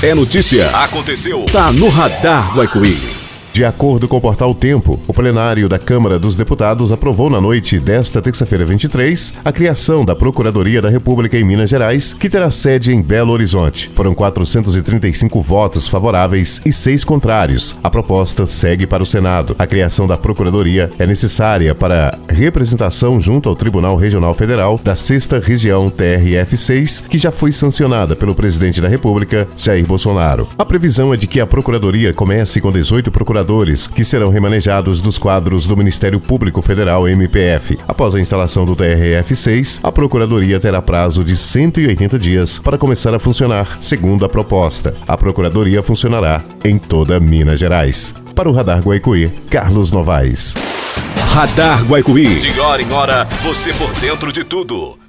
É notícia. Aconteceu. Tá no Radar Guaicuí. De acordo com o portal Tempo, o plenário da Câmara dos Deputados aprovou na noite desta terça-feira 23 a criação da Procuradoria da República em Minas Gerais, que terá sede em Belo Horizonte. Foram 435 votos favoráveis e 6 contrários. A proposta segue para o Senado. A criação da Procuradoria é necessária para representação junto ao Tribunal Regional Federal da 6ª Região TRF6, que já foi sancionada pelo presidente da República, Jair Bolsonaro. A previsão é de que a Procuradoria comece com 18 procuradores que serão remanejados dos quadros do Ministério Público Federal, MPF. Após a instalação do TRF6, a Procuradoria terá prazo de 180 dias para começar a funcionar, segundo a proposta. A Procuradoria funcionará em toda Minas Gerais. Para o Radar Guaicuí, Carlos Novaes. Radar Guaicuí. De hora em hora, você por dentro de tudo.